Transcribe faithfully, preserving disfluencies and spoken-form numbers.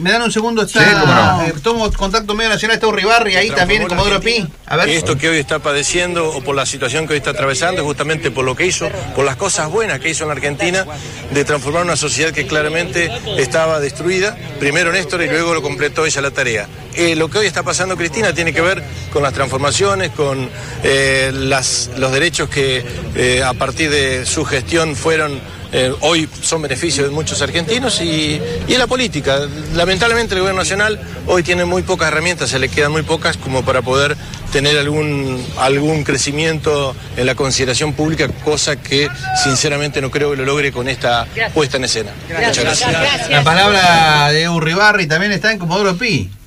me dan un segundo, está, sí, cómo no. eh, tomo contacto medio nacional, está Uribarri ahí también, en Comodoro Pi. A ver. Esto que hoy está padeciendo o por la situación que hoy está atravesando es justamente por lo que hizo, por las cosas buenas que hizo en la Argentina, de transformar una sociedad que claramente estaba destruida. Primero Néstor y luego lo completó ella la tarea. Eh, lo que hoy está pasando, Cristina, tiene que ver con las transformaciones, con eh, las, los derechos que eh, a partir de su gestión fueron... Eh, hoy son beneficios de muchos argentinos y, y en la política. Lamentablemente el gobierno nacional hoy tiene muy pocas herramientas, se le quedan muy pocas como para poder tener algún, algún crecimiento en la consideración pública, cosa que sinceramente no creo que lo logre con esta puesta en escena. Gracias. Muchas gracias. La palabra de Uribarri también está en Comodoro Pi.